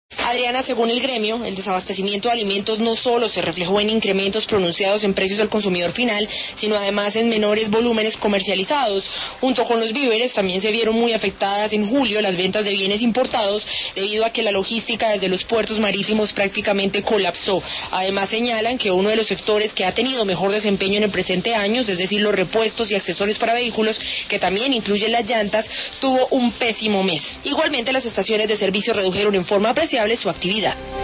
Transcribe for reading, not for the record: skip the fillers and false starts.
Adriana, según el gremio, el desabastecimiento de alimentos no solo se reflejó en incrementos pronunciados en precios al consumidor final, sino además en menores volúmenes comercializados. Junto con los víveres, también se vieron muy afectadas en julio las ventas de bienes importados, debido a que la logística desde los puertos marítimos prácticamente colapsó. Además señalan que uno de los sectores que ha tenido mejor desempeño en el presente año, es decir, los repuestos y accesorios para vehículos, que también incluyen las llantas, tuvo un pésimo mes. Igualmente, las estaciones de servicio redujeron en forma apreciable su actividad.